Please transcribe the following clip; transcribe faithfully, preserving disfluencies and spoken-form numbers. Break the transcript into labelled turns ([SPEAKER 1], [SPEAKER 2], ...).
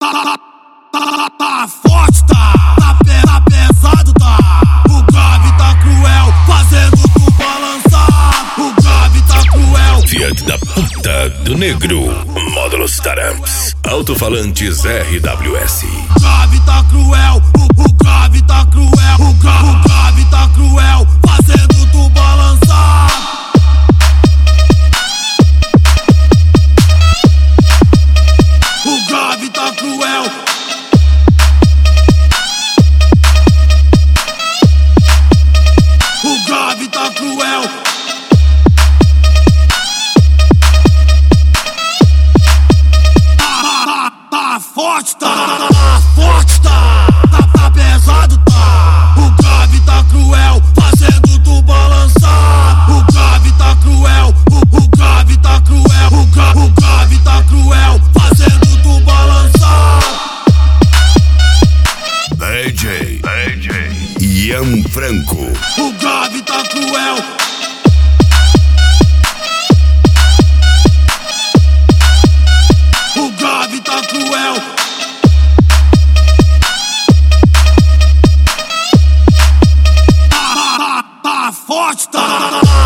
[SPEAKER 1] Tá, tá forte, tá, tá, pe tá pesado, tá. O grave tá cruel, fazendo tu balançar. O grave tá cruel.
[SPEAKER 2] Fiat da puta do negro, módulos Taramps, alto-falantes R W S.
[SPEAKER 1] O grave tá cruel, o, o grave tá cruel. O, gra o grave tá cruel, fazendo tu balançar. O grave tá cruel. O grave tá cruel. Tá, tá, tá forte, tá, tá forte, tá, tá, tá pesado, tá. O grave tá cruel, fazendo tu balançar. O grave tá cruel, o, o grave tá cruel. O, gra o grave tá cruel, fazendo tu balançar.
[SPEAKER 2] D J, D J Ian Franco.
[SPEAKER 1] O grave tá cruel. O grave tá cruel. Tá, tá, tá forte, tá, tá, tá